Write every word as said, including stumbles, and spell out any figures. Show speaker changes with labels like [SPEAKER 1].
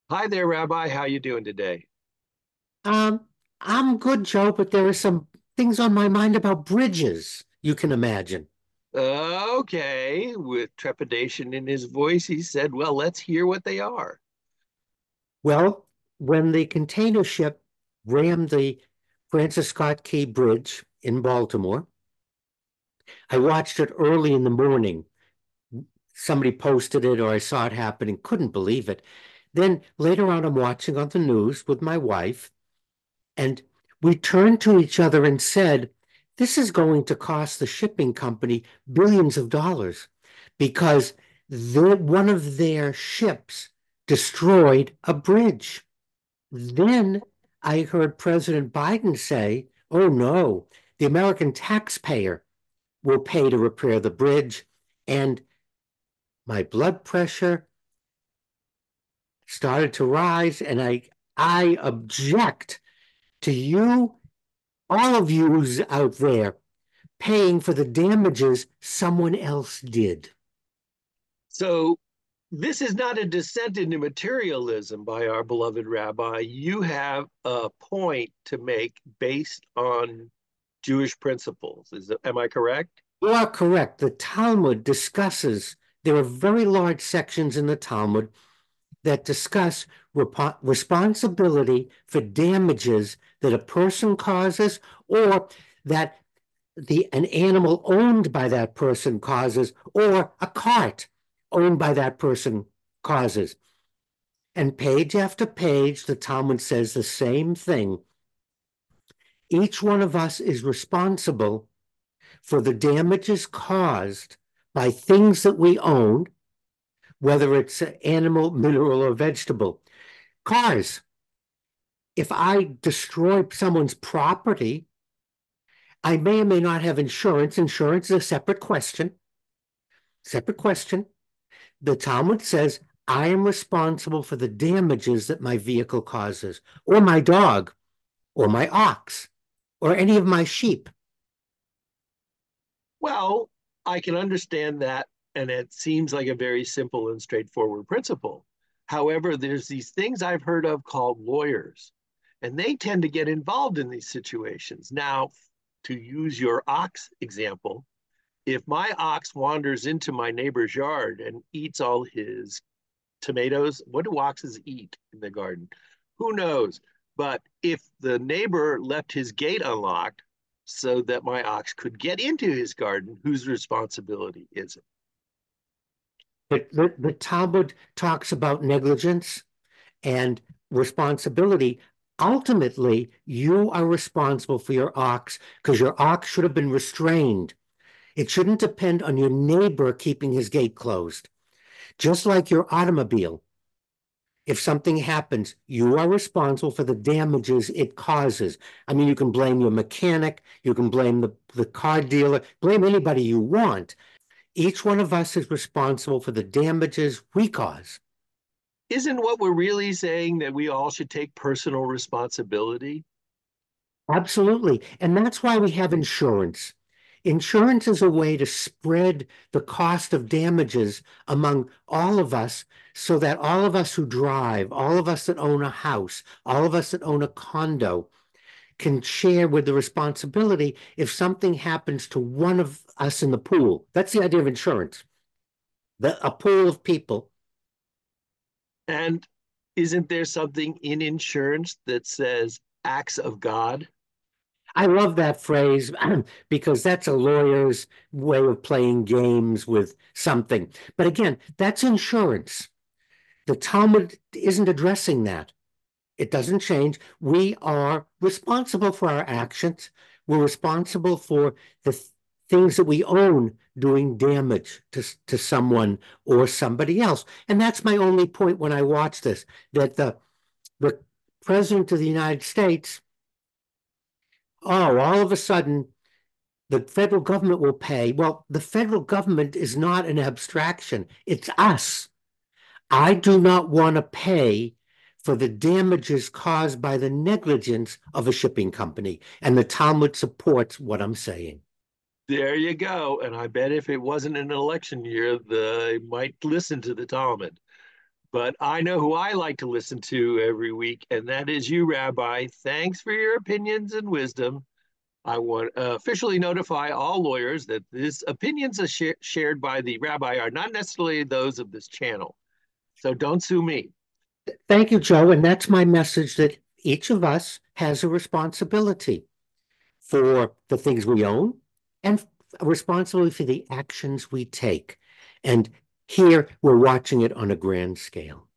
[SPEAKER 1] Hi there, Rabbi. How you doing today?
[SPEAKER 2] Um, I'm good, Joe, but there are some things on my mind about bridges, you can imagine.
[SPEAKER 1] Okay, with trepidation in his voice, he said, "Well, let's hear what they are."
[SPEAKER 2] Well, when the container ship rammed the Francis Scott Key Bridge in Baltimore, I watched it early in the morning. Somebody posted it or I saw it happening, couldn't believe it. Then later on, I'm watching on the news with my wife, and we turned to each other and said, this is going to cost the shipping company billions of dollars because the, one of their ships destroyed a bridge. Then I heard President Biden say, oh no, the American taxpayer will pay to repair the bridge. And my blood pressure started to rise, and I I object to you, all of yous out there, paying for the damages someone else did.
[SPEAKER 1] So, this is not a descent into materialism by our beloved Rabbi. You have a point to make based on Jewish principles. Is that, am I correct?
[SPEAKER 2] You are correct. The Talmud discusses, there are very large sections in the Talmud that discuss rep- responsibility for damages that a person causes or that the an animal owned by that person causes or a cart owned by that person causes. And page after page, the Talmud says the same thing. Each one of us is responsible for the damages caused by things that we own, whether it's animal, mineral, or vegetable. Cars. If I destroy someone's property, I may or may not have insurance. Insurance is a separate question. Separate question. The Talmud says I am responsible for the damages that my vehicle causes, or my dog, or my ox, or any of my sheep.
[SPEAKER 1] Well, I can understand that, and it seems like a very simple and straightforward principle. However, there's these things I've heard of called lawyers, and they tend to get involved in these situations. Now, to use your ox example, if my ox wanders into my neighbor's yard and eats all his tomatoes, what do oxes eat in the garden? Who knows? But if the neighbor left his gate unlocked so that my ox could get into his garden, whose responsibility is it?
[SPEAKER 2] But the, the Talmud talks about negligence and responsibility. Ultimately, you are responsible for your ox because your ox should have been restrained. It shouldn't depend on your neighbor keeping his gate closed. Just like your automobile, if something happens, you are responsible for the damages it causes. I mean, you can blame your mechanic, you can blame the, the car dealer, blame anybody you want. Each one of us is responsible for the damages we cause.
[SPEAKER 1] Isn't what we're really saying that we all should take personal responsibility?
[SPEAKER 2] Absolutely. And that's why we have insurance. Insurance is a way to spread the cost of damages among all of us so that all of us who drive, all of us that own a house, all of us that own a condo can share with the responsibility if something happens to one of us in the pool. That's the idea of insurance. The, a pool of people.
[SPEAKER 1] And isn't there something in insurance that says acts of God?
[SPEAKER 2] I love that phrase because that's a lawyer's way of playing games with something. But again, that's insurance. The Talmud isn't addressing that. It doesn't change. We are responsible for our actions. We're responsible for the th- things that we own doing damage to, to someone or somebody else. And that's my only point when I watch this, that the, the President of the United States, oh, all of a sudden, the federal government will pay. Well, the federal government is not an abstraction. It's us. I do not want to pay for the damages caused by the negligence of a shipping company. And the Talmud supports what I'm saying.
[SPEAKER 1] There you go. And I bet if it wasn't an election year, they might listen to the Talmud. But I know who I like to listen to every week, and that is you, Rabbi. Thanks for your opinions and wisdom. I want to officially notify all lawyers that these opinions sh- shared by the rabbi are not necessarily those of this channel. So don't sue me.
[SPEAKER 2] Thank you, Joe. And that's my message, that each of us has a responsibility for the things we own and a responsibility for the actions we take. And here we're watching it on a grand scale.